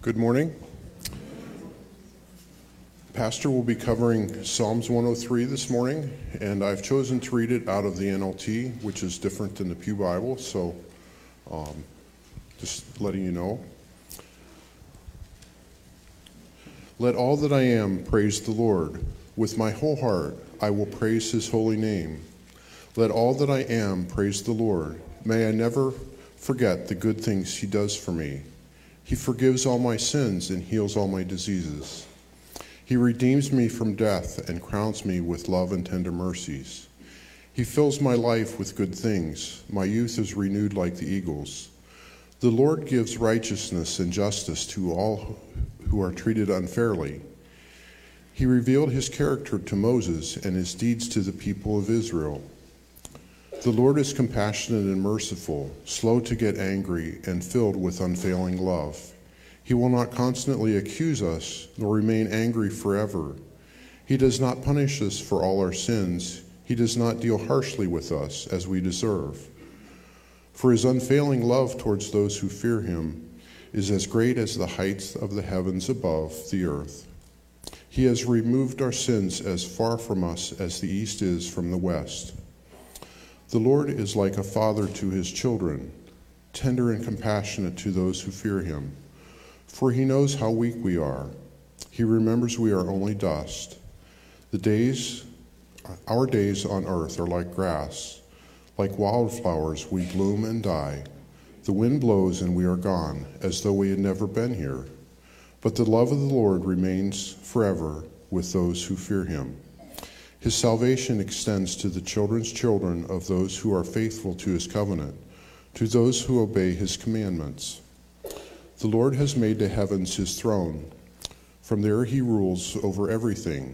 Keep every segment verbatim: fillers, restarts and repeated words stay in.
Good morning. Pastor will be covering Psalms one oh three this morning, and I've chosen to read it out of the N L T, which is different than the Pew Bible, so um, just letting you know. Let all that I am praise the Lord. With my whole heart I will praise his holy name. Let all that I am praise the Lord. May I never forget the good things he does for me. He forgives all my sins and heals all my diseases. He redeems me from death and crowns me with love and tender mercies. He fills my life with good things. My youth is renewed like the eagles. The Lord gives righteousness and justice to all who are treated unfairly. He revealed his character to Moses and his deeds to the people of Israel. The Lord is compassionate and merciful, slow to get angry, and filled with unfailing love. He will not constantly accuse us, nor remain angry forever. He does not punish us for all our sins. He does not deal harshly with us as we deserve. For his unfailing love towards those who fear him is as great as the heights of the heavens above the earth. He has removed our sins as far from us as the east is from the west. The Lord is like a father to his children, tender and compassionate to those who fear him. For he knows how weak we are. He remembers we are only dust. The days, our days on earth are like grass. Like wildflowers, we bloom and die. The wind blows and we are gone, as though we had never been here. But the love of the Lord remains forever with those who fear him. His salvation extends to the children's children of those who are faithful to his covenant, to those who obey his commandments. The Lord has made the heavens his throne. From there he rules over everything.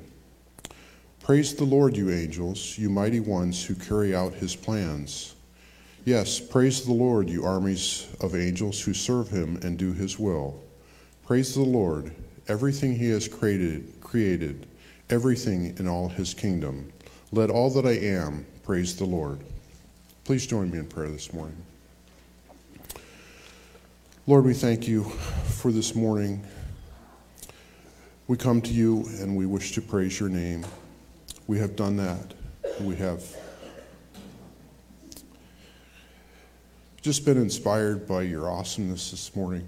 Praise the Lord, you angels, you mighty ones who carry out his plans. Yes, praise the Lord, you armies of angels who serve him and do his will. Praise the Lord, everything he has created, created. Everything in all his kingdom. Let all that I am praise the Lord. Please join me in prayer this morning. Lord, we thank you for this morning. We come to you and we wish to praise your name. We have done that. We have just been inspired by your awesomeness this morning.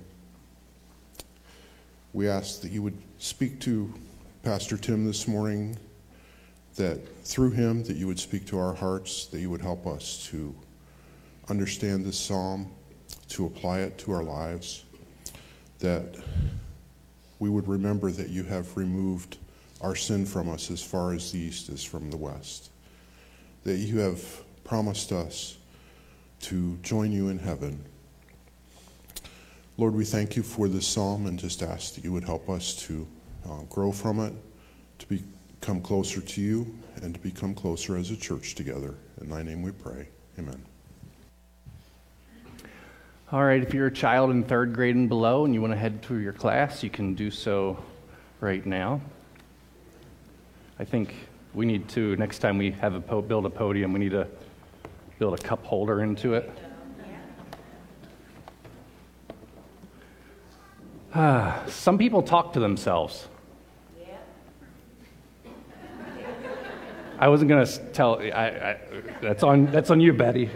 We ask that you would speak to Pastor Tim this morning, that through him that you would speak to our hearts, that you would help us to understand this psalm, to apply it to our lives, that we would remember that you have removed our sin from us as far as the east is from the west, that you have promised us to join you in heaven. Lord, we thank you for this psalm and just ask that you would help us to Uh, grow from it, to become closer to you, and to become closer as a church together. In thy name we pray. Amen. All right, if you're a child in third grade and below and you want to head to your class, you can do so right now. I think we need to, next time we have a po- build a podium, we need to build a cup holder into it. Ah, some people talk to themselves. I wasn't going to tell, I, I, that's on that's on you, Betty.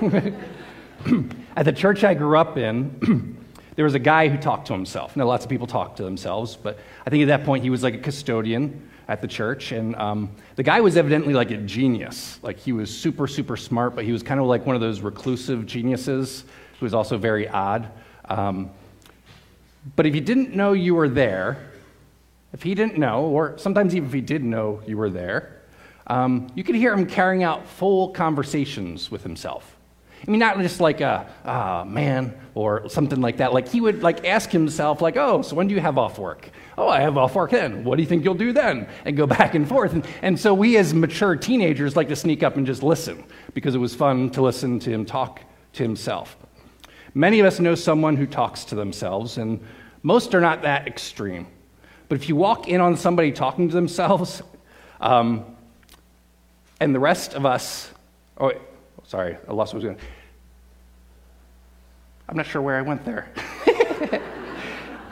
At the church I grew up in, there was a guy who talked to himself. Now, lots of people talk to themselves, but I think at that point he was like a custodian at the church, and um, the guy was evidently like a genius. Like he was super, super smart, but he was kind of like one of those reclusive geniuses who was also very odd. Um, but if you didn't know you were there, if he didn't know, or sometimes even if he did know you were there, Um, you could hear him carrying out full conversations with himself. I mean, not just like a, ah, man, or something like that. Like, he would, like, ask himself, like, oh, so when do you have off work? Oh, I have off work then. What do you think you'll do then? And go back and forth. And, and so we, as mature teenagers, like to sneak up and just listen, because it was fun to listen to him talk to himself. Many of us know someone who talks to themselves, and most are not that extreme. But if you walk in on somebody talking to themselves, um, and the rest of us, oh, sorry, I lost what I was going to, I'm not sure where I went there.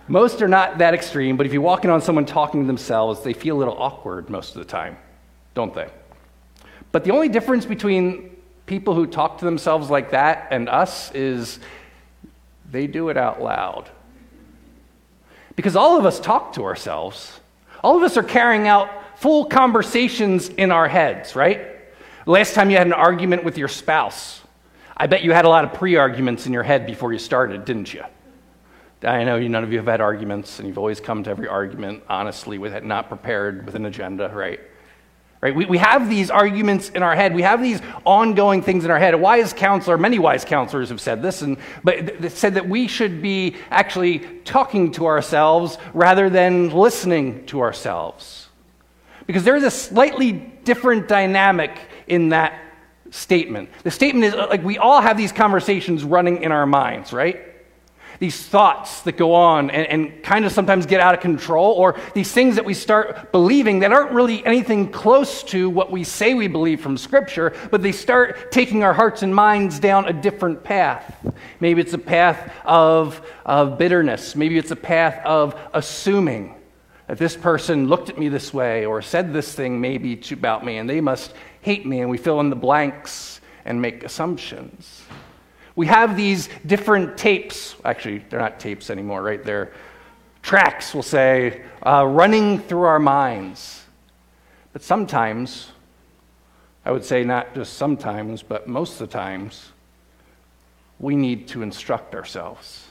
Most are not that extreme, but if you walk in on someone talking to themselves, they feel a little awkward most of the time, don't they? But the only difference between people who talk to themselves like that and us is they do it out loud. Because all of us talk to ourselves. All of us are carrying out full conversations in our heads, right? Last time you had an argument with your spouse, I bet you had a lot of pre-arguments in your head before you started, didn't you? I know none of you have had arguments, and you've always come to every argument honestly, with it not prepared with an agenda, right? Right? We, we have these arguments in our head. We have these ongoing things in our head. A wise counselor, many wise counselors have said this, and but they said that we should be actually talking to ourselves rather than listening to ourselves. Because there's a slightly different dynamic in that statement. The statement is like we all have these conversations running in our minds, right? These thoughts that go on and, and kind of sometimes get out of control, or these things that we start believing that aren't really anything close to what we say we believe from Scripture, but they start taking our hearts and minds down a different path. Maybe it's a path of, of bitterness. Maybe it's a path of assuming that this person looked at me this way or said this thing maybe to, about me, and they must hate me, and we fill in the blanks and make assumptions. We have these different tapes. Actually, they're not tapes anymore, right? They're tracks, we'll say, uh, running through our minds. But sometimes, I would say not just sometimes, but most of the times, we need to instruct ourselves.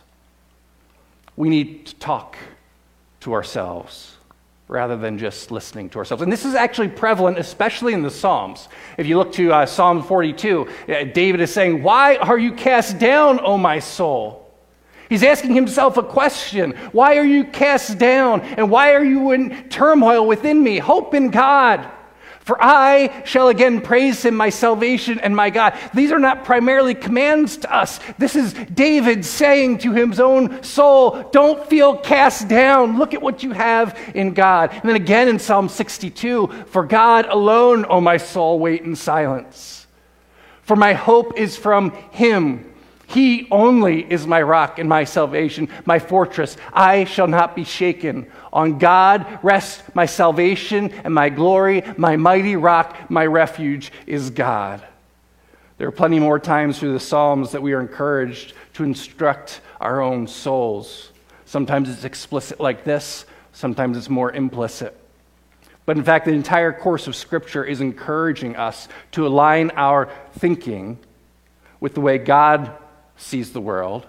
We need to talk to ourselves rather than just listening to ourselves. And this is actually prevalent, especially in the Psalms. If you look to uh, Psalm forty-two, uh, David is saying, "Why are you cast down, O my soul?" He's asking himself a question. Why are you cast down? And why are you in turmoil within me? Hope in God. For I shall again praise him, my salvation and my God. These are not primarily commands to us. This is David saying to his own soul, don't feel cast down. Look at what you have in God. And then again in Psalm sixty-two, for God alone, O my soul, wait in silence. For my hope is from him. He only is my rock and my salvation, my fortress. I shall not be shaken. On God rests my salvation and my glory. My mighty rock, my refuge is God. There are plenty more times through the Psalms that we are encouraged to instruct our own souls. Sometimes it's explicit like this. Sometimes it's more implicit. But in fact, the entire course of Scripture is encouraging us to align our thinking with the way God sees the world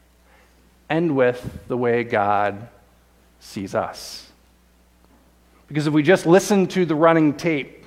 and with the way God sees us. Because if we just listen to the running tape,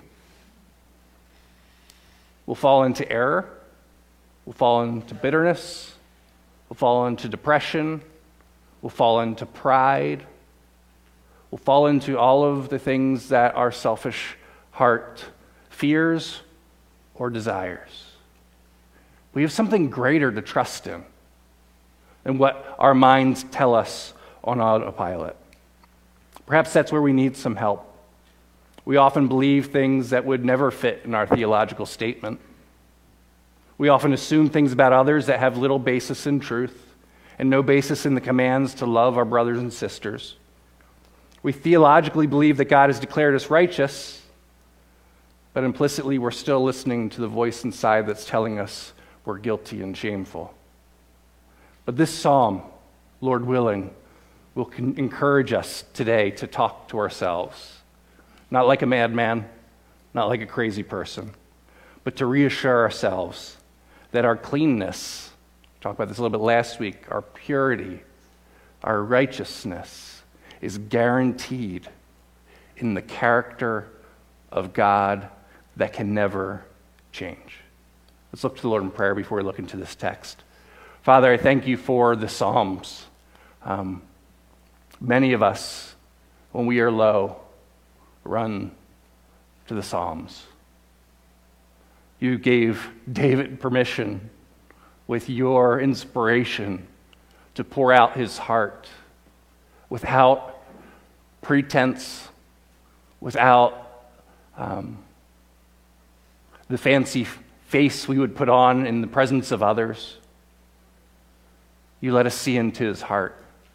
we'll fall into error, we'll fall into bitterness, we'll fall into depression, we'll fall into pride, we'll fall into all of the things that our selfish heart fears or desires. We have something greater to trust in than what our minds tell us on autopilot. Perhaps that's where we need some help. We often believe things that would never fit in our theological statement. We often assume things about others that have little basis in truth and no basis in the commands to love our brothers and sisters. We theologically believe that God has declared us righteous, but implicitly we're still listening to the voice inside that's telling us we're guilty and shameful. But this psalm, Lord willing, will con- encourage us today to talk to ourselves. Not like a madman, not like a crazy person, but to reassure ourselves that our cleanness, we talked about this a little bit last week, our purity, our righteousness is guaranteed in the character of God that can never change. Let's look to the Lord in prayer before we look into this text. Father, I thank you for the Psalms. Um, many of us, when we are low, run to the Psalms. You gave David permission with your inspiration to pour out his heart without pretense, without um, the fancy face we would put on in the presence of others. You let us see into his heart.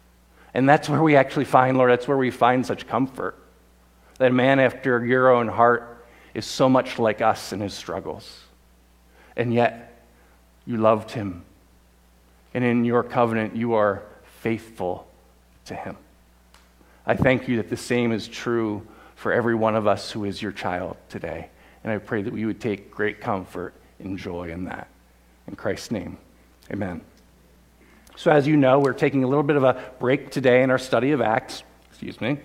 And that's where we actually find, Lord, that's where we find such comfort. That a man after your own heart is so much like us in his struggles. And yet, you loved him. And in your covenant, you are faithful to him. I thank you that the same is true for every one of us who is your child today. And I pray that we would take great comfort and joy in that. In Christ's name, amen. So as you know, we're taking a little bit of a break today in our study of Acts. Excuse me.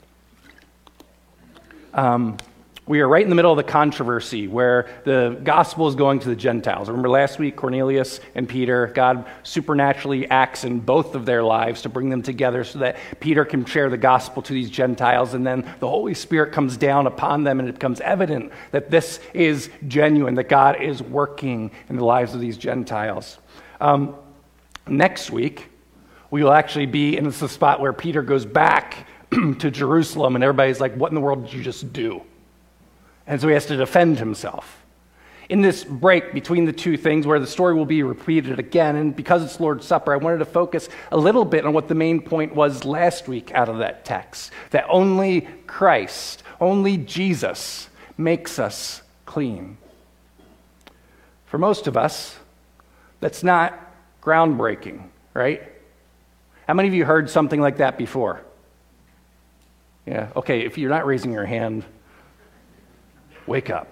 Um, we are right in the middle of the controversy where the gospel is going to the Gentiles. Remember last week, Cornelius and Peter, God supernaturally acts in both of their lives to bring them together so that Peter can share the gospel to these Gentiles, and then the Holy Spirit comes down upon them and it becomes evident that this is genuine, that God is working in the lives of these Gentiles. Um, next week, we will actually be in the spot where Peter goes back to Jerusalem and everybody's like, what in the world did you just do? And so he has to defend himself. In this break between the two things where the story will be repeated again, and because it's Lord's Supper, I wanted to focus a little bit on what the main point was last week out of that text, that only Christ, only Jesus makes us clean. For most of us, that's not groundbreaking, right? How many of you heard something like that before? Yeah, okay, if you're not raising your hand, wake up.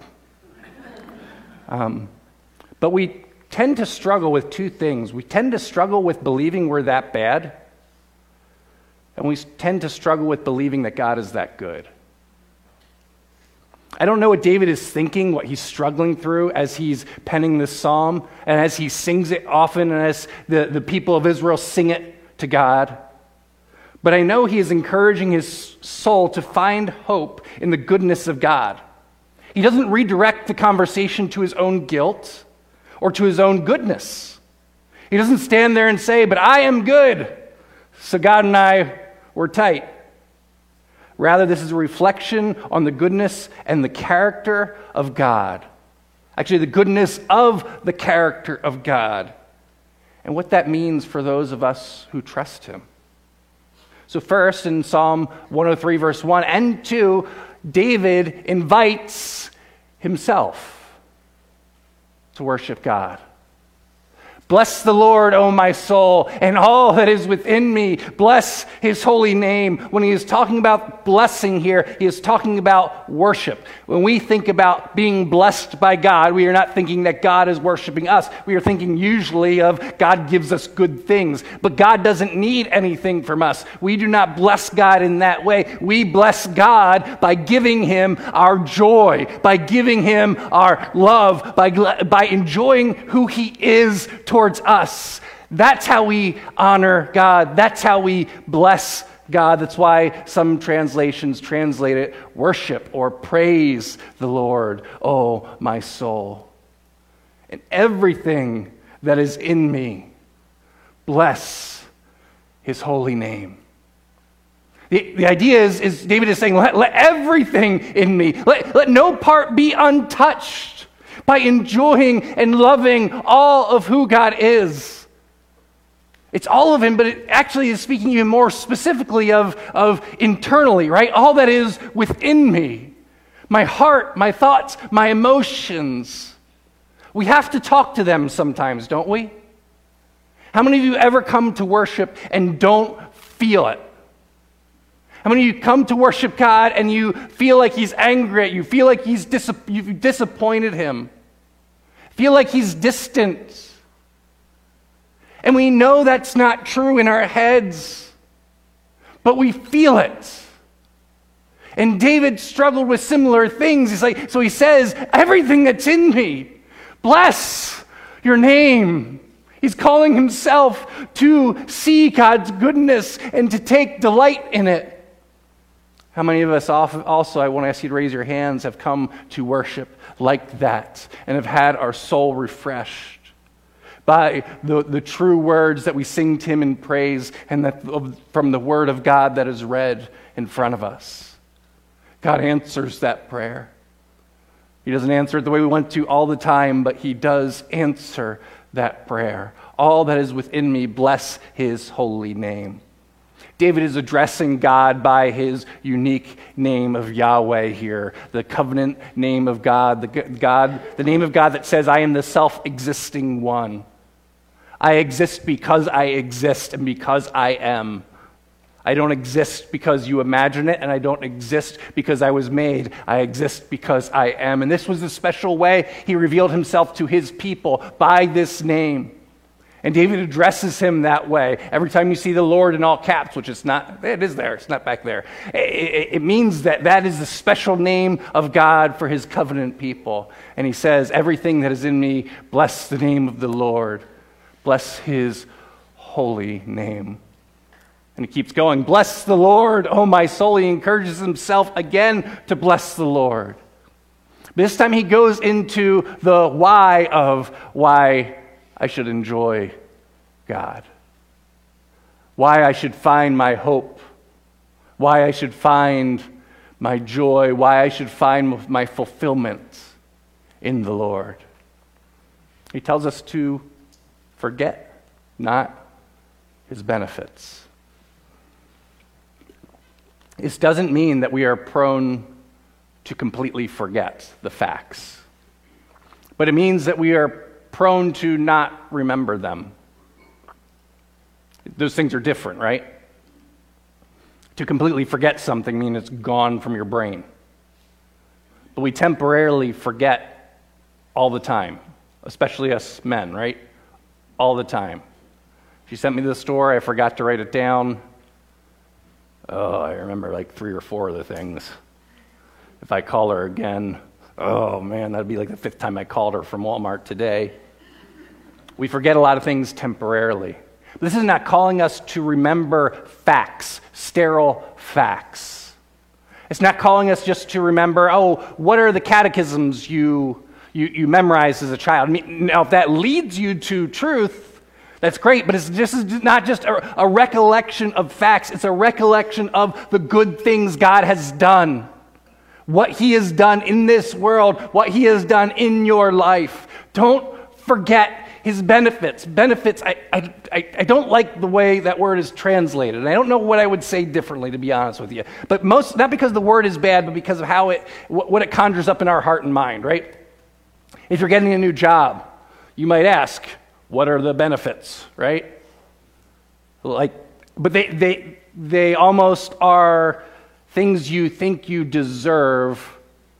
Um, but we tend to struggle with two things. We tend to struggle with believing we're that bad, and we tend to struggle with believing that God is that good. I don't know what David is thinking, what he's struggling through as he's penning this psalm, and as he sings it often, and as the, the people of Israel sing it to God. But I know he is encouraging his soul to find hope in the goodness of God. He doesn't redirect the conversation to his own guilt or to his own goodness. He doesn't stand there and say, but I am good, so God and I were tight. Rather, this is a reflection on the goodness and the character of God. Actually, the goodness of the character of God. And what that means for those of us who trust him. So first, in Psalm one oh three, verse one and two, David invites himself to worship God. Bless the Lord, O my soul, and all that is within me. Bless his holy name. When he is talking about blessing here, he is talking about worship. When we think about being blessed by God, we are not thinking that God is worshiping us. We are thinking usually of God gives us good things. But God doesn't need anything from us. We do not bless God in that way. We bless God by giving him our joy, by giving him our love, by, by enjoying who he is towards us. That's how we honor God. That's how we bless God. That's why some translations translate it worship or praise the Lord, oh my soul. And everything that is in me, bless his holy name. The, the idea is, is David is saying, let, let everything in me, let, let no part be untouched. By enjoying and loving all of who God is. It's all of him, but it actually is speaking even more specifically of, of internally, right? All that is within me. My heart, my thoughts, my emotions. We have to talk to them sometimes, don't we? How many of you ever come to worship and don't feel it? How many of you come to worship God and you feel like he's angry at you, feel like he's dis- you've disappointed him, feel like he's distant? And we know that's not true in our heads, but we feel it. And David struggled with similar things. He's like, so he says, everything that's in me, bless your name. He's calling himself to see God's goodness and to take delight in it. How many of us also, I want to ask you to raise your hands, have come to worship like that and have had our soul refreshed by the, the true words that we sing to him in praise and that from the word of God that is read in front of us? God answers that prayer. He doesn't answer it the way we want to all the time, but he does answer that prayer. All that is within me, bless his holy name. David is addressing God by his unique name of Yahweh here, the covenant name of God, the God, the name of God that says, I am the self-existing one. I exist because I exist and because I am. I don't exist because you imagine it, and I don't exist because I was made. I exist because I am. And this was the special way he revealed himself to his people, by this name. And David addresses him that way. Every time you see the Lord in all caps, which it's not, it is there, it's not back there. It, it, it means that that is the special name of God for his covenant people. And he says, everything that is in me, bless the name of the Lord. Bless his holy name. And he keeps going, bless the Lord, oh my soul. He encourages himself again to bless the Lord. This time he goes into the why of why I should enjoy God. Why I should find my hope. Why I should find my joy. Why I should find my fulfillment in the Lord. He tells us to forget not his benefits. This doesn't mean that we are prone to completely forget the facts, but it means that we are prone to not remember them. Those things are different, right? To completely forget something means it's gone from your brain. But we temporarily forget all the time, especially us men, right? All the time. She sent me to the store, I forgot to write it down. Oh, I remember like three or four of the things. If I call her again, oh man, that'd be like the fifth time I called her from Walmart today. We forget a lot of things temporarily. But this is not calling us to remember facts, sterile facts. It's not calling us just to remember, oh, what are the catechisms you you, you memorized as a child? I mean, now, if that leads you to truth, that's great, but it's just it's not just a, a recollection of facts. It's a recollection of the good things God has done. What he has done in this world, what he has done in your life. Don't forget his benefits. Benefits, I, I, I don't like the way that word is translated. And I don't know what I would say differently, to be honest with you. But most, not because the word is bad, but because of how it, what it conjures up in our heart and mind, right? If you're getting a new job, you might ask, what are the benefits, right? Like, but they, they, they almost are things you think you deserve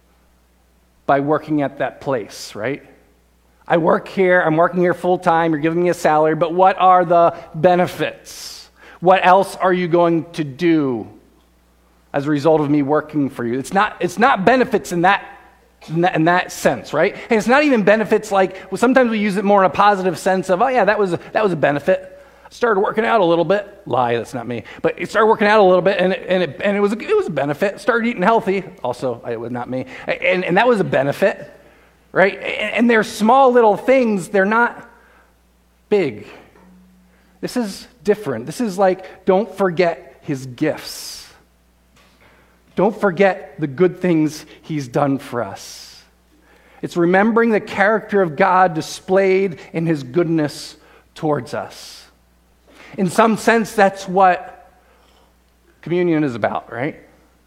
by working at that place, right? I work here, I'm working here full time, you're giving me a salary, but what are the benefits? What else are you going to do as a result of me working for you? It's not, it's not benefits in that, in that, in that sense, right? And it's not even benefits like, well, sometimes we use it more in a positive sense of, oh yeah, that was a, that was a benefit. Started working out a little bit. Lie, that's not me. But it started working out a little bit, and it, and it, and it was a, it was a benefit. Started eating healthy. Also, it was not me. And, and that was a benefit. Right? And they're small little things. They're not big. This is different. This is like, don't forget his gifts. Don't forget the good things he's done for us. It's remembering the character of God displayed in his goodness towards us. In some sense, that's what communion is about, right?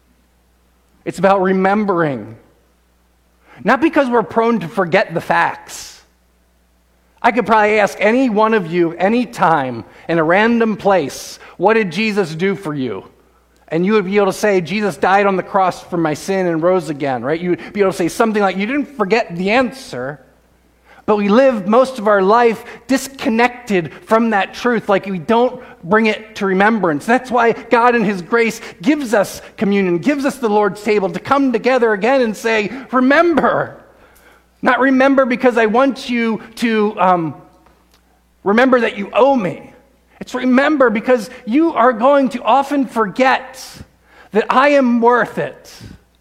It's about remembering. Not because we're prone to forget the facts. I could probably ask any one of you, any time, in a random place, what did Jesus do for you? And you would be able to say, Jesus died on the cross for my sin and rose again, right? You would be able to say something like, you didn't forget the answer, but we live most of our life disconnected from that truth, like we don't bring it to remembrance. That's why God in his grace gives us communion, gives us the Lord's table to come together again and say, remember. Not remember because I want you to um, remember that you owe me. It's remember because you are going to often forget that I am worth it,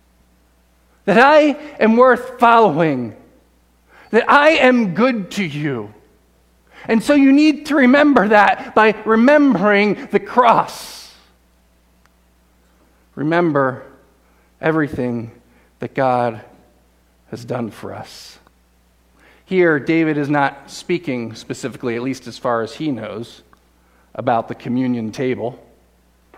that I am worth following, that I am good to you. And so you need to remember that by remembering the cross. Remember everything that God has done for us. Here, David is not speaking specifically, at least as far as he knows, about the communion table.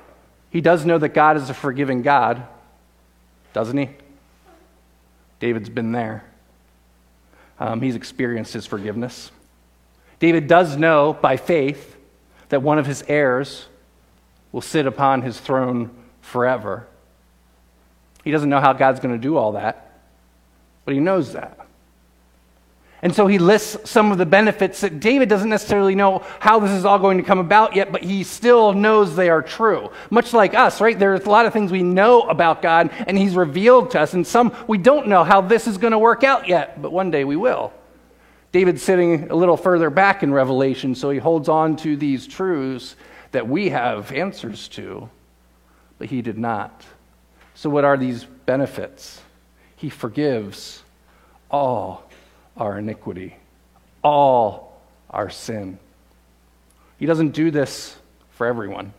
He does know that God is a forgiving God, doesn't he? David's been there. Um, he's experienced his forgiveness. David does know by faith that one of his heirs will sit upon his throne forever. He doesn't know how God's going to do all that, but he knows that. And so he lists some of the benefits that David doesn't necessarily know how this is all going to come about yet, but he still knows they are true. Much like us, right? There's a lot of things we know about God, and he's revealed to us, and some we don't know how this is going to work out yet, but one day we will. David's sitting a little further back in Revelation, so he holds on to these truths that we have answers to, but he did not. So what are these benefits? He forgives all our iniquity, all our sin. He doesn't do this for everyone.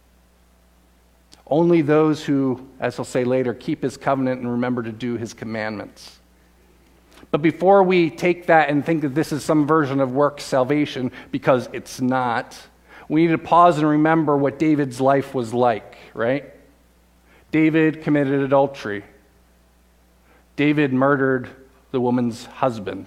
Only those who, as he'll say later, keep his covenant and remember to do his commandments. But before we take that and think that this is some version of work salvation, because it's not, we need to pause and remember what David's life was like, right? David committed adultery. David murdered the woman's husband.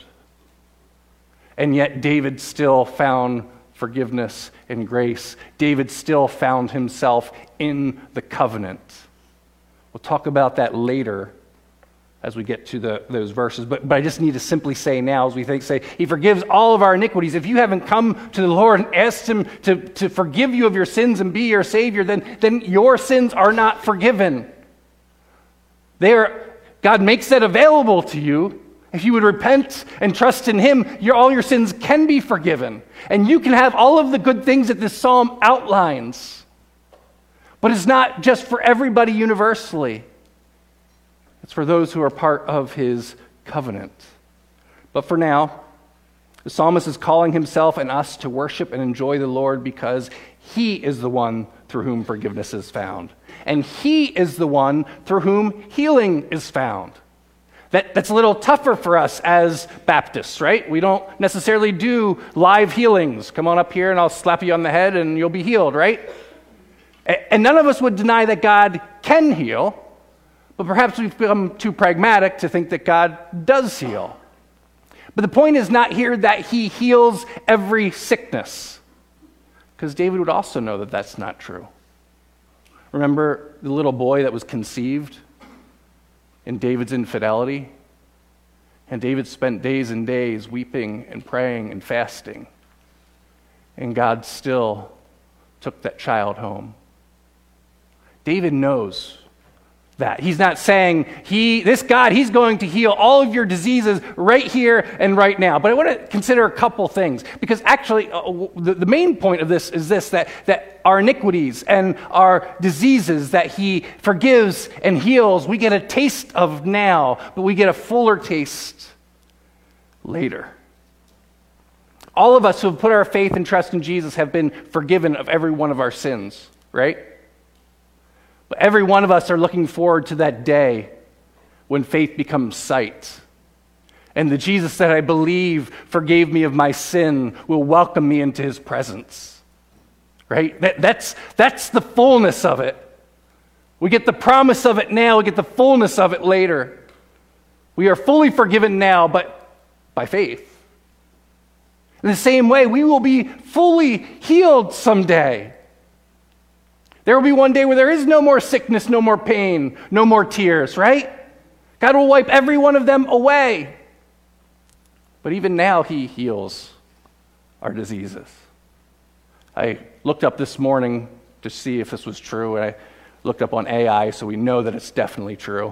And yet David still found forgiveness and grace. David still found himself in the covenant. We'll talk about that later as we get to the, those verses. But, but I just need to simply say now, as we think, say, he forgives all of our iniquities. If you haven't come to the Lord and asked him to, to forgive you of your sins and be your Savior, then, then your sins are not forgiven. They are, God makes that available to you. If you would repent and trust in him, your, all your sins can be forgiven. And you can have all of the good things that this psalm outlines. But it's not just for everybody universally. It's for those who are part of his covenant. But for now, the psalmist is calling himself and us to worship and enjoy the Lord because he is the one through whom forgiveness is found. And he is the one through whom healing is found. That, that's a little tougher for us as Baptists, right? We don't necessarily do live healings. Come on up here and I'll slap you on the head and you'll be healed, right? And none of us would deny that God can heal, but perhaps we've become too pragmatic to think that God does heal. But the point is not here that he heals every sickness, because David would also know that that's not true. Remember the little boy that was conceived in David's infidelity? And David spent days and days weeping and praying and fasting. And God still took that child home. David knows that. He's not saying, he, this God, he's going to heal all of your diseases right here and right now. But I want to consider a couple things, because actually uh, the, the main point of this is this, that, that our iniquities and our diseases that he forgives and heals, we get a taste of now, but we get a fuller taste later. All of us who have put our faith and trust in Jesus have been forgiven of every one of our sins, right? But every one of us are looking forward to that day when faith becomes sight. And the Jesus that I believe forgave me of my sin will welcome me into his presence. Right? That, that's, that's the fullness of it. We get the promise of it now, we get the fullness of it later. We are fully forgiven now, but by faith. In the same way, we will be fully healed someday. There will be one day where there is no more sickness, no more pain, no more tears, right? God will wipe every one of them away. But even now, he heals our diseases. I looked up this morning to see if this was true, and I looked up on A I, so we know that it's definitely true,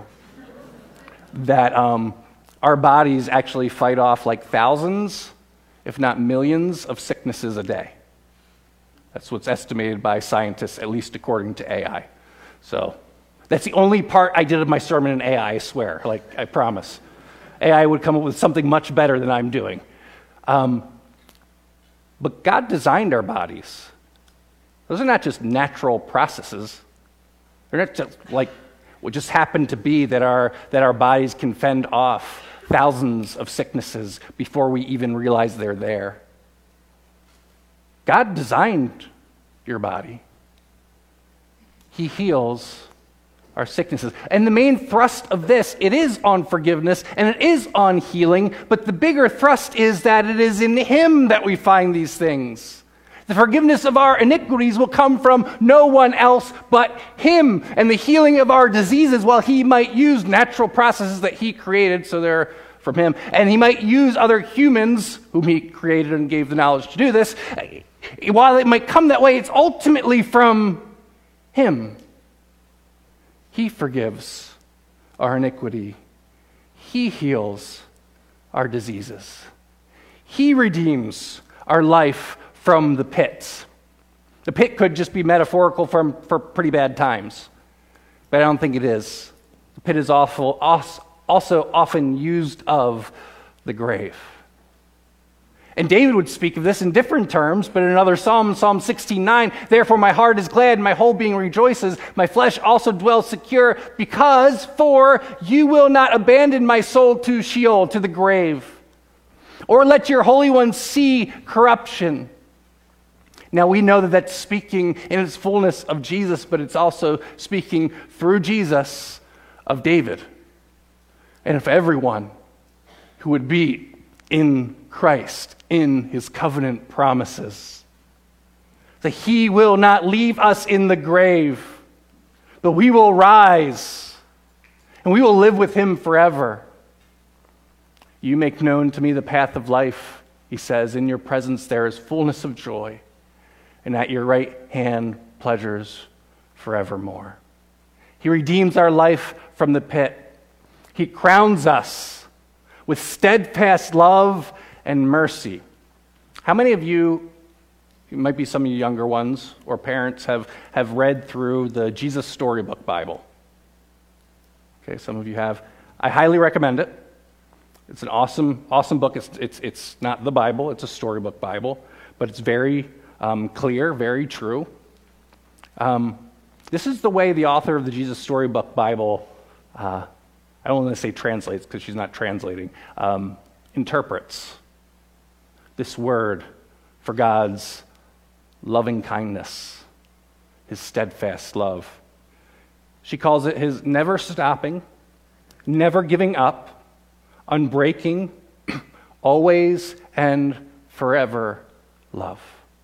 that um, our bodies actually fight off like thousands, if not millions, of sicknesses a day. That's what's estimated by scientists, at least according to A I. So that's the only part I did of my sermon in A I, I swear. Like, I promise. A I would come up with something much better than I'm doing. Um, but God designed our bodies. Those are not just natural processes. They're not just like what just happened to be that our, that our bodies can fend off thousands of sicknesses before we even realize they're there. God designed your body. he heals our sicknesses. And the main thrust of this, it is on forgiveness and it is on healing, but the bigger thrust is that it is in him that we find these things. The forgiveness of our iniquities will come from no one else but him, and the healing of our diseases, while he might use natural processes that he created, so they're from him, and he might use other humans whom he created and gave the knowledge to do this, while it might come that way, it's ultimately from him. He forgives our iniquity. He heals our diseases. He redeems our life from the pits. The pit could just be metaphorical for, for pretty bad times, but I don't think it is. The pit is awful, also often used of the grave. And David would speak of this in different terms, but in another psalm, Psalm sixteen nine, therefore my heart is glad, and my whole being rejoices, my flesh also dwells secure, because for you will not abandon my soul to Sheol, to the grave, or let your Holy One see corruption. Now we know that that's speaking in its fullness of Jesus, but it's also speaking through Jesus of David and of everyone who would be in Christ, in his covenant promises. That he will not leave us in the grave, but we will rise and we will live with him forever. You make known to me the path of life, he says. In your presence there is fullness of joy, and at your right hand pleasures forevermore. He redeems our life from the pit. He crowns us with steadfast love and mercy. How many of you, it might be some of you younger ones or parents, have, have read through the Jesus Storybook Bible? Okay, some of you have. I highly recommend it. It's an awesome, awesome book. It's, it's, it's not the Bible, it's a storybook Bible, but it's very um, clear, very true. Um, this is the way the author of the Jesus Storybook Bible, uh, I don't want to say translates because she's not translating, um, interprets this word for God's loving kindness, his steadfast love. She calls it his never stopping, never giving up, unbreaking, always and forever love.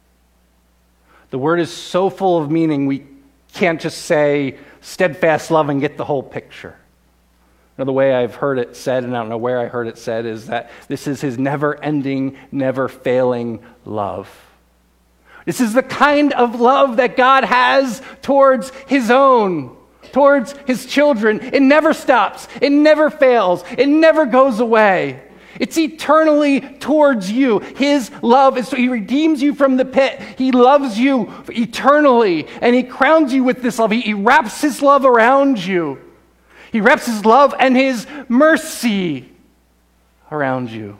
The word is so full of meaning, we can't just say steadfast love and get the whole picture. Another way I've heard it said, and I don't know where I heard it said, is that this is his never-ending, never-failing love. This is the kind of love that God has towards his own, towards his children. It never stops. It never fails. It never goes away. It's eternally towards you. His love is, so he redeems you from the pit. He loves you eternally, and he crowns you with this love. He, he wraps his love around you. He wraps his love and his mercy around you.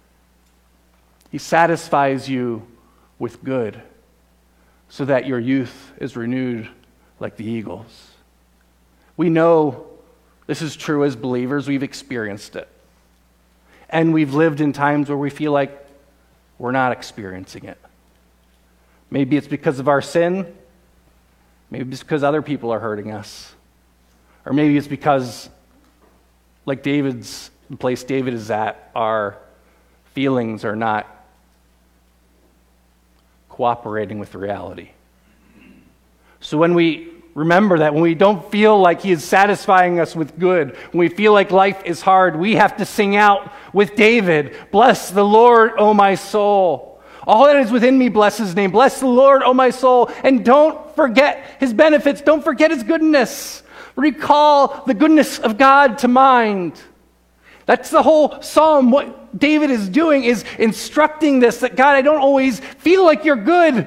He satisfies you with good so that your youth is renewed like the eagles. We know this is true as believers. We've experienced it. And we've lived in times where we feel like we're not experiencing it. Maybe it's because of our sin. Maybe it's because other people are hurting us. Or maybe it's because, like David's, the place David is at, our feelings are not cooperating with reality. So when we remember that, when we don't feel like he is satisfying us with good, when we feel like life is hard, we have to sing out with David, "Bless the Lord, O my soul. All that is within me, bless his name. Bless the Lord, O my soul. And don't forget his benefits. Don't forget his goodness. Recall the goodness of God to mind." That's the whole psalm. What David is doing is instructing this, that God, I don't always feel like you're good,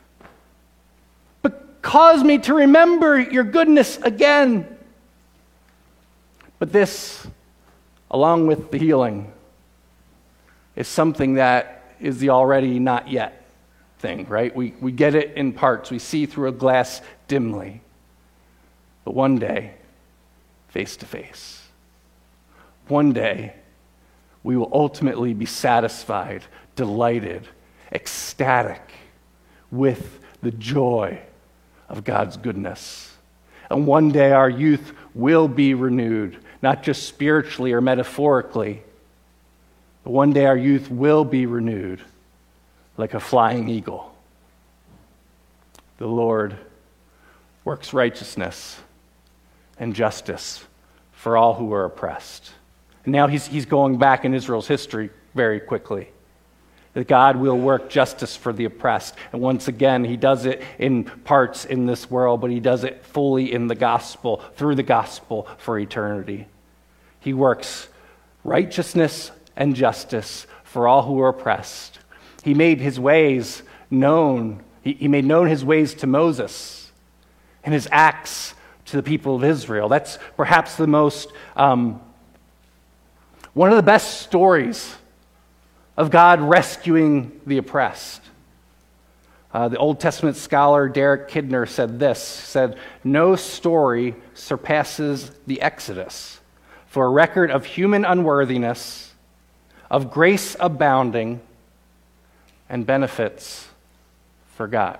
but cause me to remember your goodness again. But this, along with the healing, is something that is the already not yet thing, right? We, we get it in parts. We see through a glass dimly. But one day, face to face, one day, we will ultimately be satisfied, delighted, ecstatic with the joy of God's goodness And one day our youth will be renewed, not just spiritually or metaphorically, but one day our youth will be renewed like a flying eagle. The Lord works righteousness and justice for all who are oppressed. And now he's, he's going back in Israel's history very quickly. That God will work justice for the oppressed. And once again, he does it in parts in this world, but he does it fully in the gospel, through the gospel for eternity. He works righteousness and justice for all who are oppressed. He made his ways known. He, he made known his ways to Moses and his acts to the people of Israel. That's perhaps the most, um, one of the best stories of God rescuing the oppressed. Uh, the Old Testament scholar Derek Kidner said this, said, "No story surpasses the Exodus for a record of human unworthiness, of grace abounding, and benefits forgot."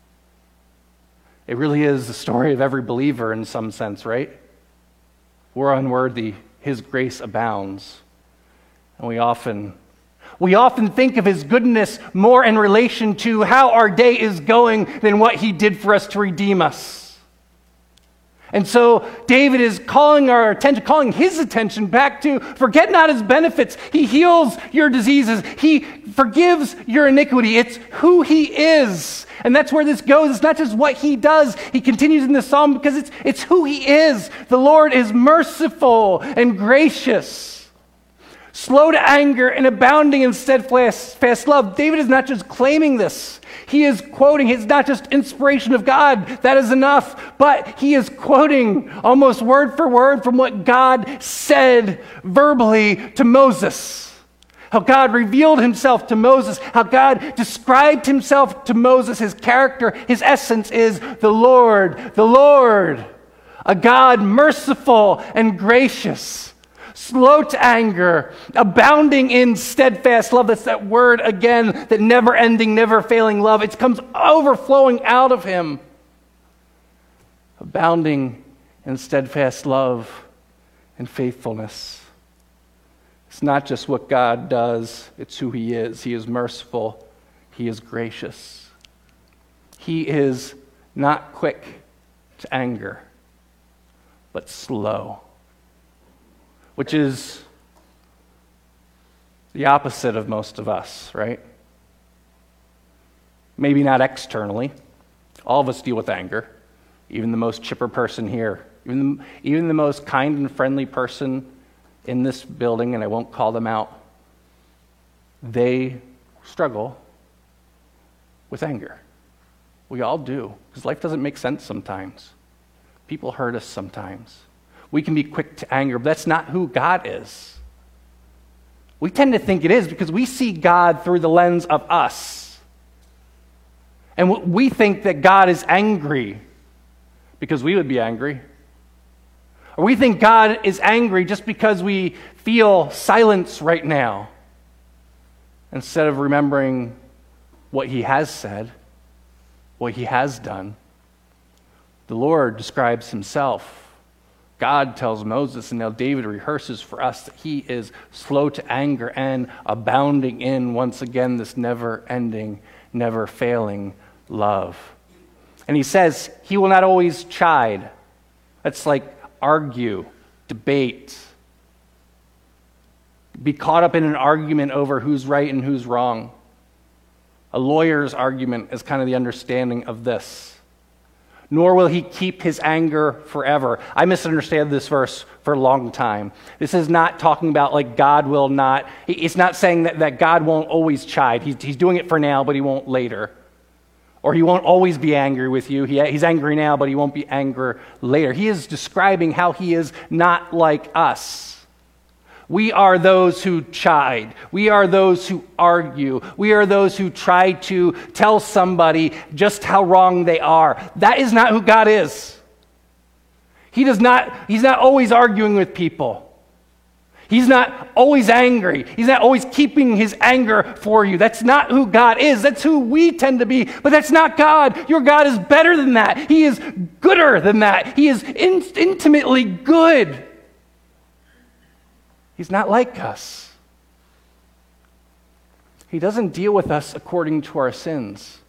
It really is the story of every believer in some sense, right? We're unworthy. His grace abounds. And we often, we often think of his goodness more in relation to how our day is going than what he did for us to redeem us. And so David is calling our attention, calling his attention back to, forget not his benefits. He heals your diseases. He forgives your iniquity. It's who he is. And that's where this goes. It's not just what he does. He continues in the psalm because it's, it's who he is. The Lord is merciful and gracious, slow to anger and abounding in steadfast fast love. David is not just claiming this. He is quoting. It's not just inspiration of God. That is enough. But he is quoting almost word for word from what God said verbally to Moses. How God revealed himself to Moses. How God described himself to Moses. His character, his essence is the Lord, the Lord, a God merciful and gracious, slow to anger, abounding in steadfast love. That's that word again, that never-ending, never-failing love. It comes overflowing out of him. Abounding in steadfast love and faithfulness. It's not just what God does, it's who he is. He is merciful. He is gracious. He is not quick to anger, but slow, which is the opposite of most of us, right? Maybe not externally. All of us deal with anger. Even the most chipper person here, even the, even the most kind and friendly person in this building, and I won't call them out, they struggle with anger. We all do, because life doesn't make sense sometimes. People hurt us sometimes. We can be quick to anger, but that's not who God is. We tend to think it is because we see God through the lens of us. And we think that God is angry because we would be angry. Or we think God is angry just because we feel silence right now, instead of remembering what he has said, what he has done. The Lord describes himself. God tells Moses, and now David rehearses for us that he is slow to anger and abounding in, once again, this never-ending, never-failing love. And he says he will not always chide. That's like argue, debate, be caught up in an argument over who's right and who's wrong. A lawyer's argument is kind of the understanding of this. Nor will he keep his anger forever. I misunderstand this verse for a long time. This is not talking about like God will not, it's not saying that, that God won't always chide. He's, he's doing it for now, but he won't later. Or he won't always be angry with you. He, he's angry now, but he won't be angry later. He is describing how he is not like us. We are those who chide. We are those who argue. We are those who try to tell somebody just how wrong they are. That is not who God is. He does not, he's not always arguing with people. He's not always angry. He's not always keeping his anger for you. That's not who God is. That's who we tend to be, but that's not God. Your God is better than that. He is gooder than that. He is in- intimately good. He's not like us. He doesn't deal with us according to our sins.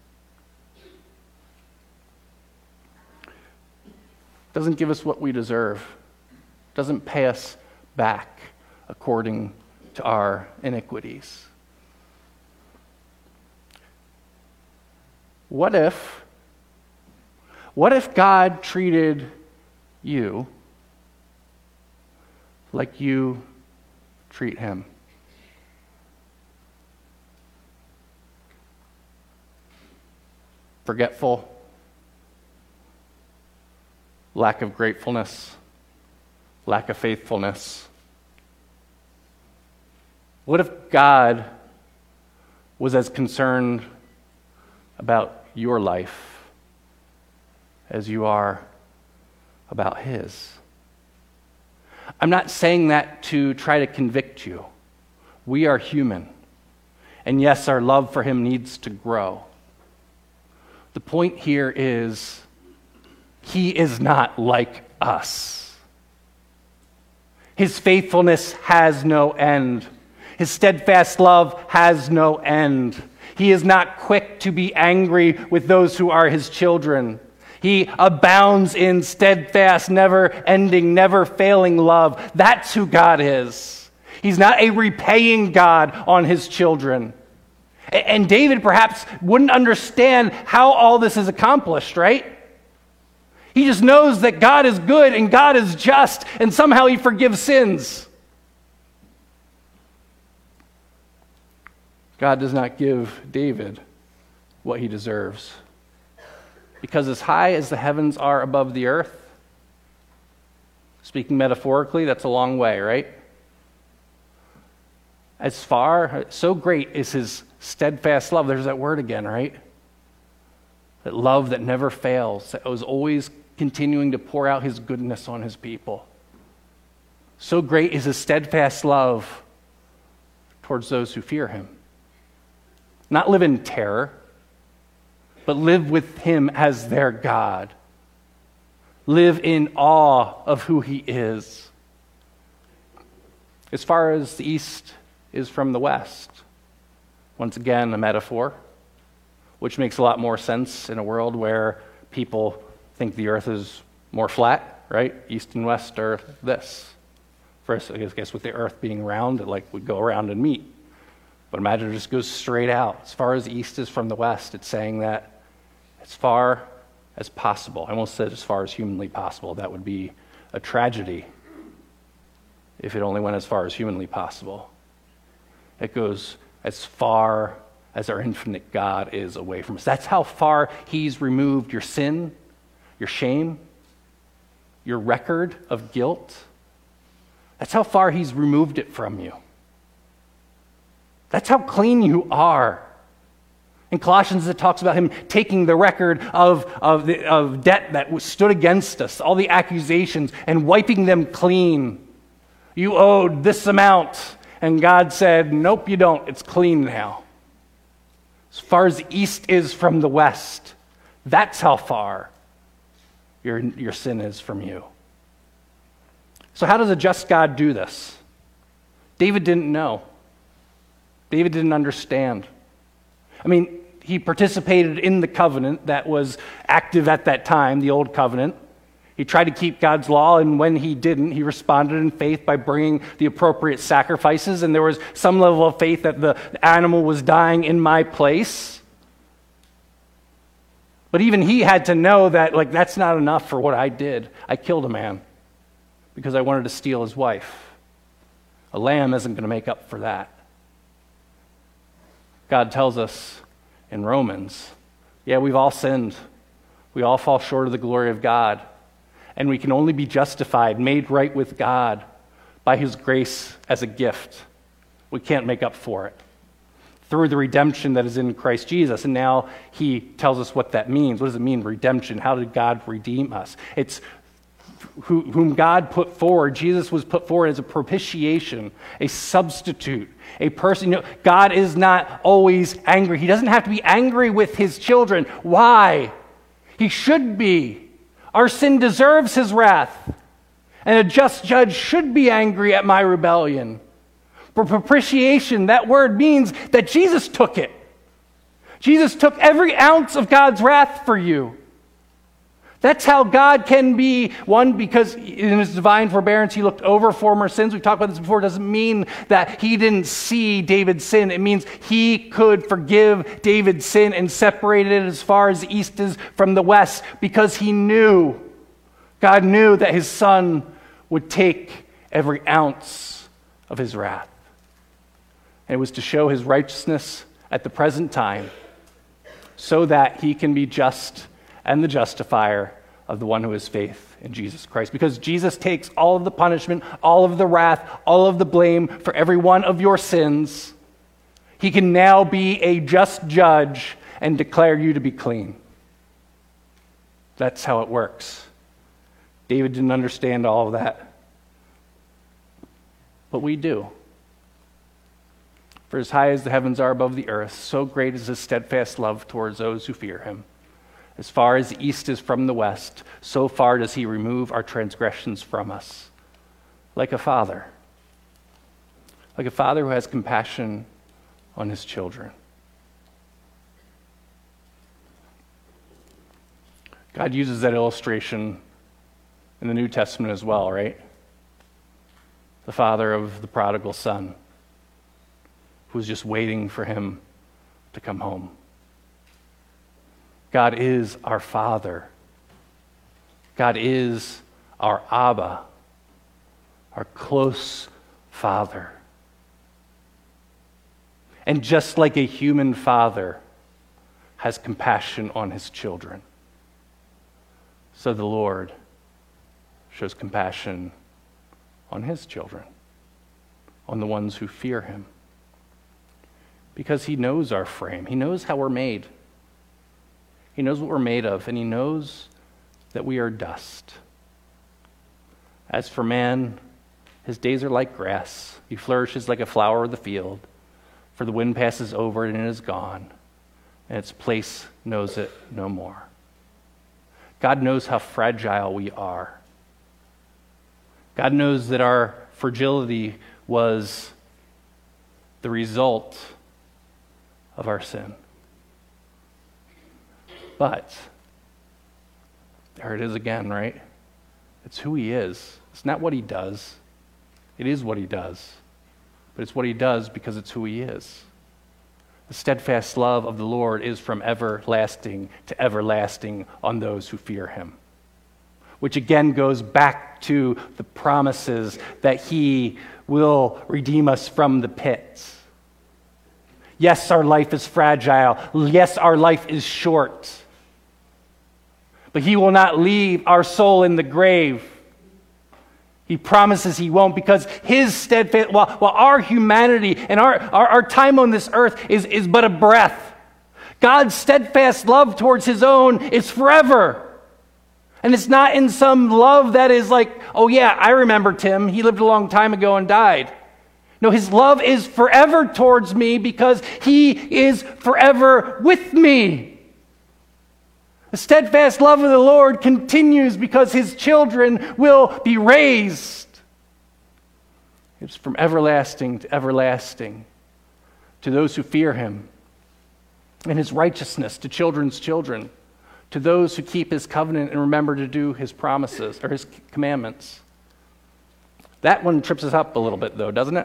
Doesn't give us what we deserve. Doesn't pay us back according to our iniquities. What if, what if God treated you like you treat him? Forgetful, lack of gratefulness, lack of faithfulness. What if God was as concerned about your life as you are about his? I'm not saying that to try to convict you. We are human. And yes, our love for him needs to grow. The point here is, he is not like us. His faithfulness has no end. His steadfast love has no end. He is not quick to be angry with those who are his children. He abounds in steadfast, never-ending, never-failing love. That's who God is. He's not a repaying God on his children. And David perhaps wouldn't understand how all this is accomplished, right? He just knows that God is good and God is just, and somehow he forgives sins. God does not give David what he deserves. Because as high as the heavens are above the earth, speaking metaphorically, that's a long way, right? As far, so great is his steadfast love. There's that word again, right? That love that never fails, that was always continuing to pour out his goodness on his people. So great is his steadfast love towards those who fear him. Not live in terror, but live with him as their God. Live in awe of who he is. As far as the east is from the west, once again, a metaphor, which makes a lot more sense in a world where people think the earth is more flat, right? East and west are this. First, I guess with the earth being round, it like would go around and meet. But imagine it just goes straight out. As far as the east is from the west, it's saying that as far as possible. I almost said as far as humanly possible. That would be a tragedy if it only went as far as humanly possible. It goes as far as our infinite God is away from us. That's how far he's removed your sin, your shame, your record of guilt. That's how far he's removed it from you. That's how clean you are. In Colossians, it talks about him taking the record of, of, the, of debt that stood against us, all the accusations, and wiping them clean. You owed this amount, and God said, nope, you don't. It's clean now. As far as the east is from the west, that's how far your, your sin is from you. So how does a just God do this? David didn't know. David didn't understand. I mean, he participated in the covenant that was active at that time, the old covenant. He tried to keep God's law, and when he didn't, he responded in faith by bringing the appropriate sacrifices, and there was some level of faith that the animal was dying in my place. But even he had to know that, like, that's not enough for what I did. I killed a man because I wanted to steal his wife. A lamb isn't going to make up for that. God tells us in Romans, yeah, we've all sinned. We all fall short of the glory of God. And we can only be justified, made right with God by his grace as a gift. We can't make up for it. Through the redemption that is in Christ Jesus. And now he tells us what that means. What does it mean, redemption? How did God redeem us? It's who, whom God put forward. Jesus was put forward as a propitiation, a substitute, a person. You know, God is not always angry. He doesn't have to be angry with his children. Why? He should be. Our sin deserves his wrath. And a just judge should be angry at my rebellion. But propitiation, that word means that Jesus took it. Jesus took every ounce of God's wrath for you. That's how God can be, one, because in his divine forbearance he looked over former sins. We've talked about this before. It doesn't mean that he didn't see David's sin. It means he could forgive David's sin and separate it as far as the east is from the west, because he knew, God knew that his son would take every ounce of his wrath. And it was to show his righteousness at the present time, so that he can be just and the justifier of the one who has faith in Jesus Christ. Because Jesus takes all of the punishment, all of the wrath, all of the blame for every one of your sins. He can now be a just judge and declare you to be clean. That's how it works. David didn't understand all of that, but we do. For as high as the heavens are above the earth, so great is his steadfast love towards those who fear him. As far as the east is from the west, so far does he remove our transgressions from us. Like a father. Like a father who has compassion on his children. God uses that illustration in the New Testament as well, right? The father of the prodigal son, who was just waiting for him to come home. God is our Father. God is our Abba, our close Father. And just like a human father has compassion on his children, so the Lord shows compassion on his children, on the ones who fear him. Because he knows our frame. He knows how we're made. He knows what we're made of, and he knows that we are dust. As for man, his days are like grass. He flourishes like a flower of the field, for the wind passes over it and it is gone, and its place knows it no more. God knows how fragile we are. God knows that our fragility was the result of our sin. But, there it is again, right? It's who he is. It's not what he does. It is what he does. But it's what he does because it's who he is. The steadfast love of the Lord is from everlasting to everlasting on those who fear him. Which again goes back to the promises that he will redeem us from the pits. Yes, our life is fragile. Yes, our life is short. But he will not leave our soul in the grave. He promises he won't, because his steadfast, while, while our humanity and our, our, our time on this earth is, is but a breath, God's steadfast love towards his own is forever. And it's not in some love that is like, oh yeah, I remember Tim. He lived a long time ago and died. No, his love is forever towards me because he is forever with me. The steadfast love of the Lord continues because his children will be raised. It's from everlasting to everlasting to those who fear him, and his righteousness to children's children, to those who keep his covenant and remember to do his promises or his commandments. That one trips us up a little bit, though, doesn't it?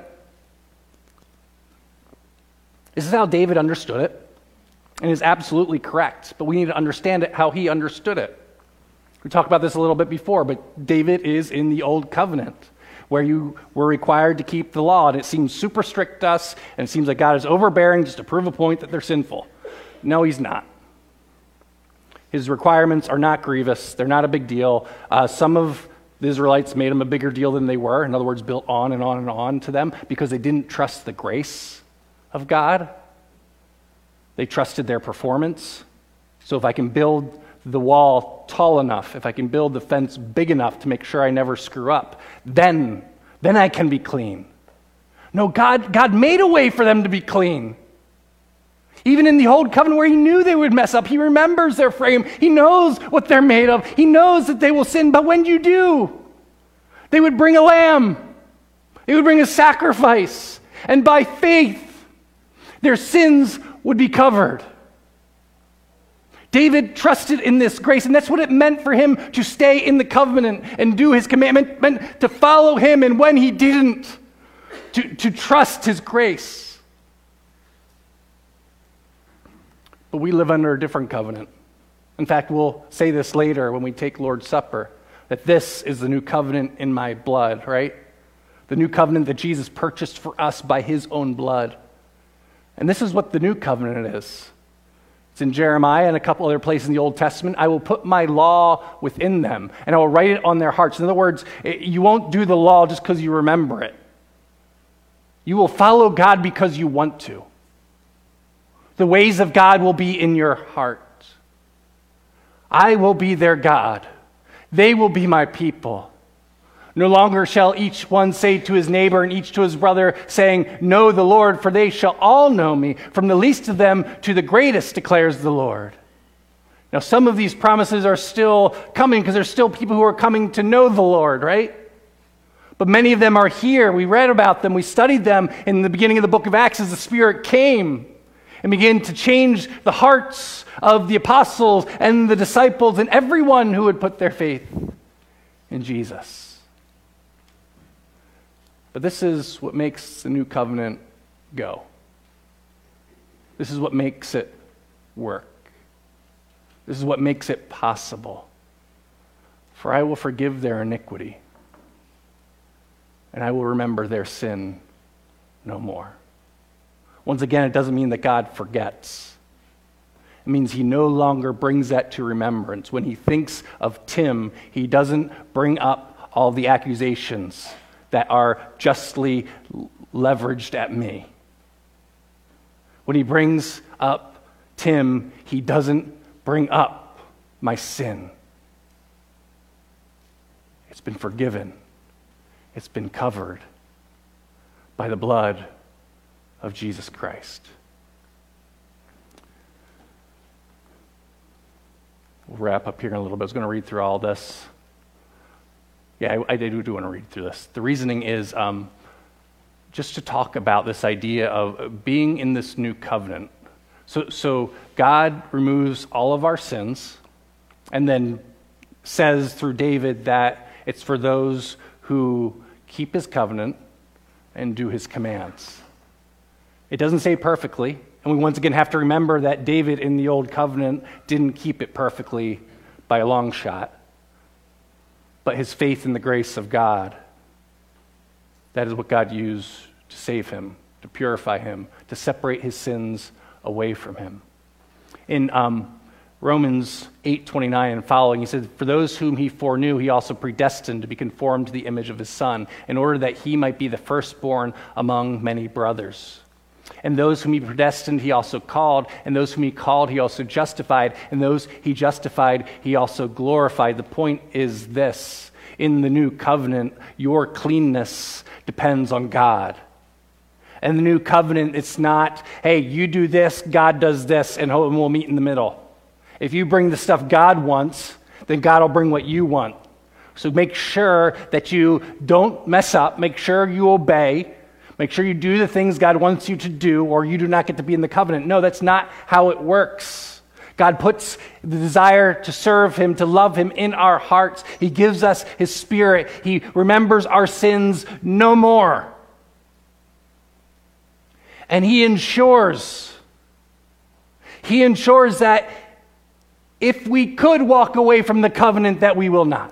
This is how David understood it. And is absolutely correct, but we need to understand it how he understood it. We talked about this a little bit before, but David is in the Old Covenant, where you were required to keep the law, and it seems super strict to us, and it seems like God is overbearing just to prove a point that they're sinful. No, he's not. His requirements are not grievous. They're not a big deal. Uh, some of the Israelites made them a bigger deal than they were. In other words, built on and on and on to them because they didn't trust the grace of God. They trusted their performance. So if I can build the wall tall enough, if I can build the fence big enough to make sure I never screw up, then, then I can be clean. No, God, God made a way for them to be clean. Even in the old covenant where he knew they would mess up, he remembers their frame. He knows what they're made of. He knows that they will sin, but when you do, they would bring a lamb. They would bring a sacrifice. And by faith, their sins would be covered. David trusted in this grace, and that's what it meant for him to stay in the covenant and do his commandment, it meant to follow him, and when he didn't, to, to trust his grace. But we live under a different covenant. In fact, we'll say this later when we take Lord's Supper, that this is the new covenant in my blood, right? The new covenant that Jesus purchased for us by his own blood. And this is what the new covenant is. It's in Jeremiah and a couple other places in the Old Testament. I will put my law within them, and I will write it on their hearts. In other words, you won't do the law just because you remember it. You will follow God because you want to. The ways of God will be in your heart. I will be their God. They will be my people. No longer shall each one say to his neighbor and each to his brother, saying, know the Lord, for they shall all know me, from the least of them to the greatest, declares the Lord. Now, some of these promises are still coming because there's still people who are coming to know the Lord, right? But many of them are here. We read about them. We studied them in the beginning of the book of Acts as the Spirit came and began to change the hearts of the apostles and the disciples and everyone who would put their faith in Jesus. But this is what makes the new covenant go. This is what makes it work. This is what makes it possible. For I will forgive their iniquity, and I will remember their sin no more. Once again, it doesn't mean that God forgets. It means he no longer brings that to remembrance. When he thinks of Tim, he doesn't bring up all the accusations that are justly leveraged at me. When he brings up Tim, he doesn't bring up my sin. It's been forgiven. It's been covered by the blood of Jesus Christ. We'll wrap up here in a little bit. I was going to read through all this. Yeah, I, I do, do want to read through this. The reasoning is um, just to talk about this idea of being in this new covenant. So, so God removes all of our sins and then says through David that it's for those who keep his covenant and do his commands. It doesn't say perfectly, and we once again have to remember that David in the old covenant didn't keep it perfectly by a long shot. But his faith in the grace of God, that is what God used to save him, to purify him, to separate his sins away from him. In um, Romans eight twenty-nine and following, he said, for those whom he foreknew, he also predestined to be conformed to the image of his Son, in order that he might be the firstborn among many brothers. And those whom he predestined, he also called. And those whom he called, he also justified. And those he justified, he also glorified. The point is this. In the new covenant, your cleanness depends on God. And the new covenant, it's not, hey, you do this, God does this, and we'll meet in the middle. If you bring the stuff God wants, then God will bring what you want. So make sure that you don't mess up. Make sure you obey. Make sure you do the things God wants you to do, or you do not get to be in the covenant. No, that's not how it works. God puts the desire to serve him, to love him in our hearts. He gives us his Spirit. He remembers our sins no more. And he ensures, he ensures that if we could walk away from the covenant, that we will not.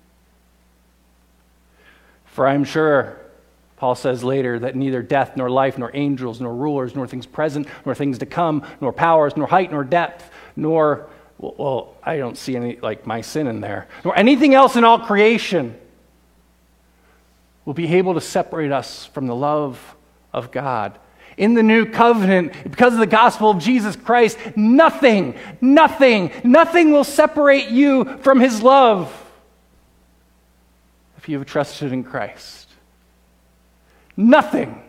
For I'm sure, Paul says later, that neither death, nor life, nor angels, nor rulers, nor things present, nor things to come, nor powers, nor height, nor depth, nor, well, well, I don't see any, like my sin in there, nor anything else in all creation will be able to separate us from the love of God In the new covenant, because of the gospel of Jesus Christ, nothing, nothing, nothing will separate you from his love if you have trusted in Christ. Nothing.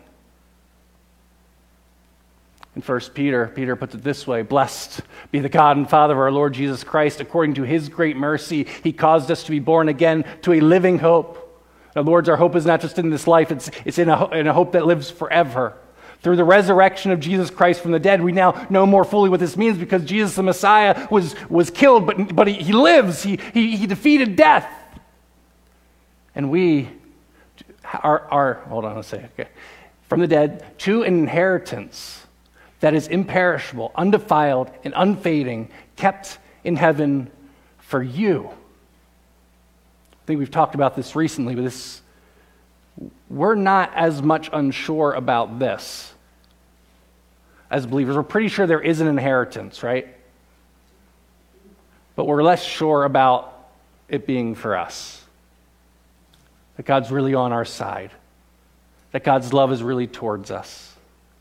In First Peter, Peter puts it this way: blessed be the God and Father of our Lord Jesus Christ. According to his great mercy, he caused us to be born again to a living hope. In other words, our hope is not just in this life, it's, it's in, a, in a hope that lives forever. Through the resurrection of Jesus Christ from the dead, we now know more fully what this means, because Jesus the Messiah was, was killed, but, but he, he lives. He, he, he defeated death. And we are, are, hold on a second, okay. From the dead to an inheritance that is imperishable, undefiled, and unfading, kept in heaven for you. I think we've talked about this recently, but this, we're not as much unsure about this as believers. We're pretty sure there is an inheritance, right? But we're less sure about it being for us. That God's really on our side. That God's love is really towards us.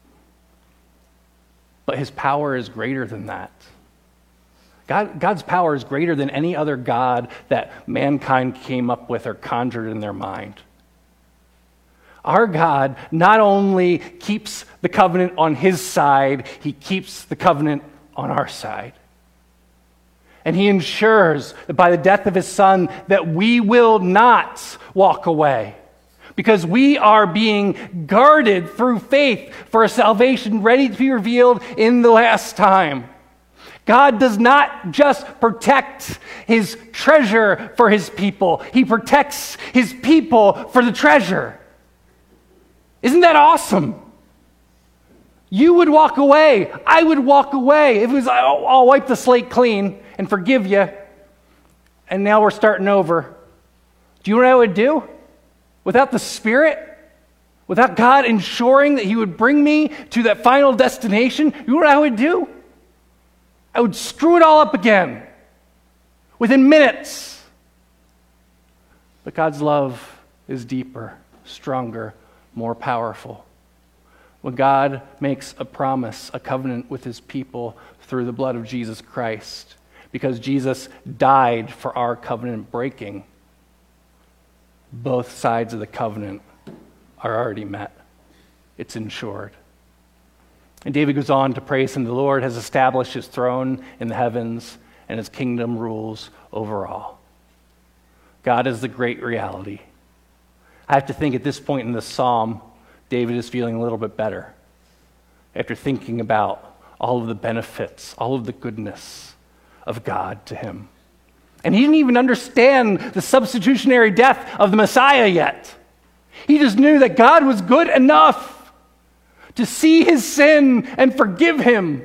But his power is greater than that. God, God's power is greater than any other god that mankind came up with or conjured in their mind. Our God not only keeps the covenant on his side, he keeps the covenant on our side. And he ensures that by the death of his Son that we will not walk away, because we are being guarded through faith for a salvation ready to be revealed in the last time. God does not just protect his treasure for his people. He protects his people for the treasure. Isn't that awesome? You would walk away. I would walk away. If it was, oh, I'll wipe the slate clean and forgive you, and now we're starting over. Do you know what I would do? Without the Spirit, without God ensuring that he would bring me to that final destination, you know what I would do? I would screw it all up again within minutes. But God's love is deeper, stronger, more powerful. When God makes a promise, a covenant with his people through the blood of Jesus Christ, because Jesus died for our covenant breaking, both sides of the covenant are already met. It's ensured. And David goes on to praise him. The Lord has established his throne in the heavens, and his kingdom rules over all. God is the great reality. I have to think at this point in the psalm, David is feeling a little bit better after thinking about all of the benefits, all of the goodness of God to him. And he didn't even understand the substitutionary death of the Messiah yet. He just knew that God was good enough to see his sin and forgive him.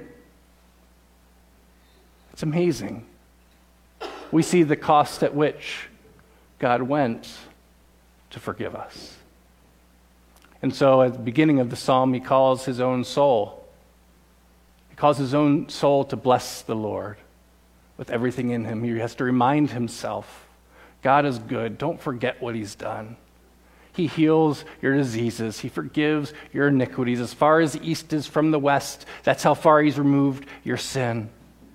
It's amazing. We see the cost at which God went to forgive us. And so at the beginning of the psalm, he calls his own soul. He calls his own soul to bless the Lord with everything in him. He has to remind himself, God is good. Don't forget what he's done. He heals your diseases. He forgives your iniquities. As far as the east is from the west, that's how far he's removed your sin.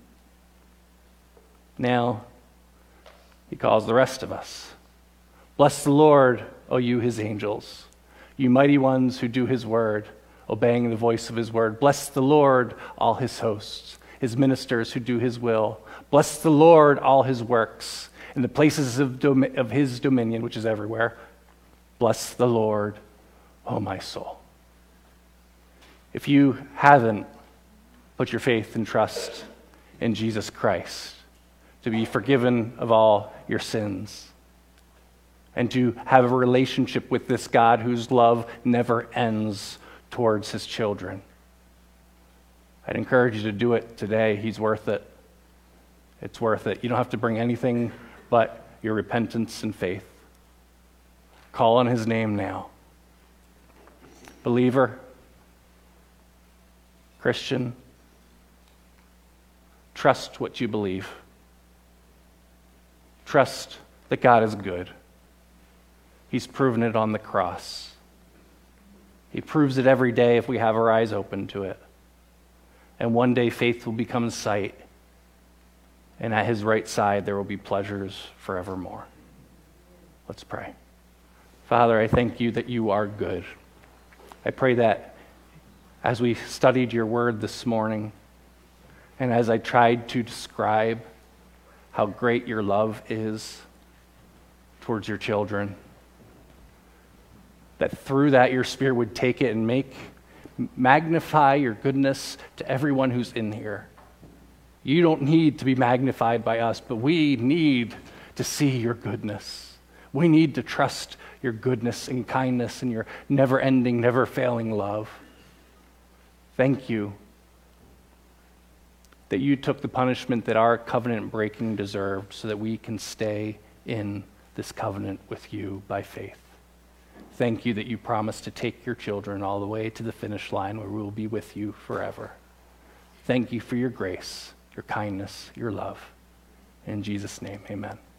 Now, he calls the rest of us. Bless the Lord, O you his angels, you mighty ones who do his word, obeying the voice of his word. Bless the Lord, all his hosts, his ministers who do his will. Bless the Lord, all his works, in the places of, dom- of his dominion, which is everywhere. Bless the Lord, O my soul. If you haven't put your faith and trust in Jesus Christ to be forgiven of all your sins and to have a relationship with this God whose love never ends towards his children, I'd encourage you to do it today. He's worth it. It's worth it. You don't have to bring anything but your repentance and faith. Call on his name now. Believer, Christian, trust what you believe. Trust that God is good. He's proven it on the cross. He proves it every day if we have our eyes open to it. And one day faith will become sight. And at his right side there will be pleasures forevermore. Let's pray. Father, I thank you that you are good. I pray that as we studied your word this morning, and as I tried to describe how great your love is towards your children, that through that your Spirit would take it and make, magnify your goodness to everyone who's in here. You don't need to be magnified by us, but we need to see your goodness. We need to trust your goodness and kindness and your never-ending, never-failing love. Thank you that you took the punishment that our covenant breaking deserved so that we can stay in this covenant with you by faith. Thank you that you promised to take your children all the way to the finish line where we will be with you forever. Thank you for your grace, your kindness, your love. In Jesus' name, amen.